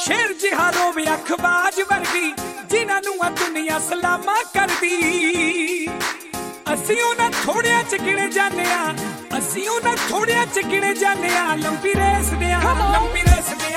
शेर जिहा रोवे अखबाज वर्गी जिन्हां नूं आ दुनिया सलामा करदी। असीं उन्हां थोड़ियां च गिणे जाने आ, असीं उन्हां थोड़ियां च गिणे जाने आ। लंबी रेस दे लंबी रेस दे